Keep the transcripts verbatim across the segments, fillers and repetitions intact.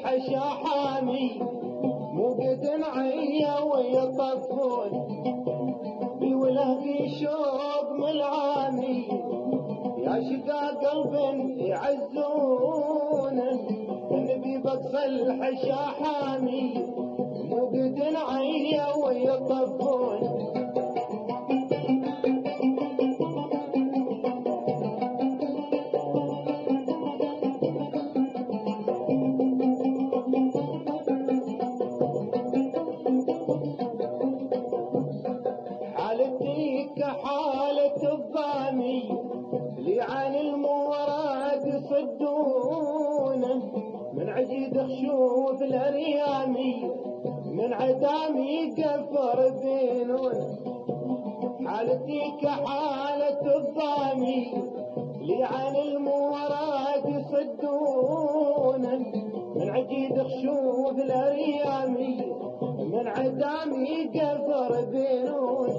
الحشا حامي موقد عيا ويطفون بوله في شوق ملعامي يا شقا قلب يعزونه النبي بقصى الحشا حامي موقد عيا ويطفون حالتي كحالة الضامي لي عن المورد يصدونه من عجيد خشوف الاريامي من عدامي قفر بينون حالتي كحالة الضامي لي عن المورد يصدونه من عجيد خشوف الاريامي من عدامي قفر بينون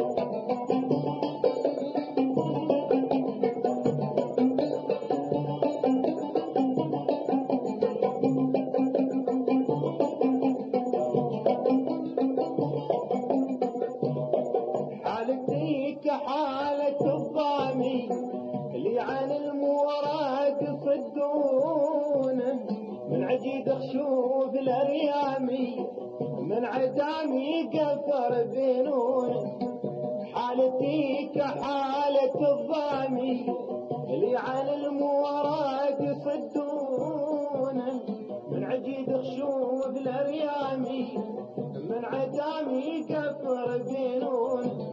حالتي كحالة الضامي اللي عن المورد يصدونه من عجيد خشوف الاريامي من عدامي قفر بينون حالتي كحالة الضامي اللي عن المورد يصدونه من عجيد خشوف الاريامي من عدامي قفر بينون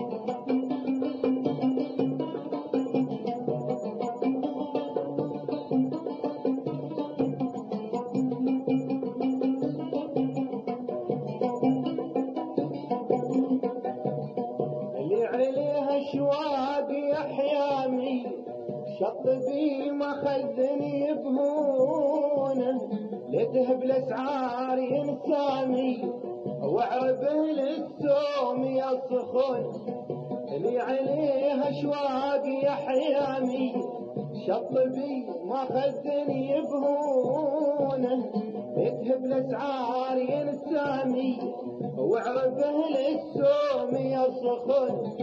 اشواق احيامي شطبي ما خذني بهونه لتهب الاسعار ينسامي واعربه للسوم يصخون اللي عليه اشواق احيامي شطبي ما خذني بهونه لتهب الاسعار ينسامي واعربه للسوم يصخون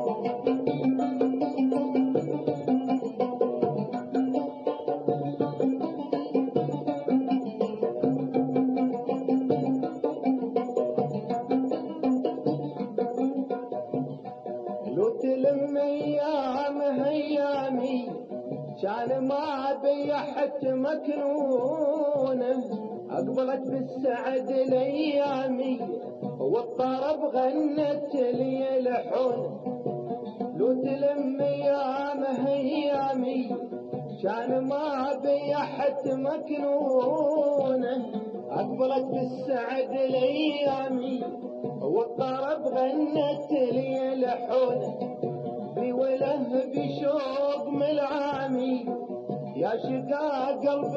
لو تلم ايام هيامي كان ما بيحت مكنونه اقبلت بالسعد الايامي والطرب غنت لي لحون لو تلم ايام هيامي كان ما بيحت مكنونه اقبلت بالسعد الايامي والطرب غنت لي لحون بوله بشوق ملعامي يا شقا قلب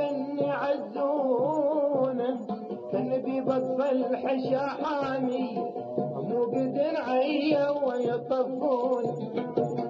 يعزونه كالنبي بقصى الحشا حامي موقد عيا ويطفون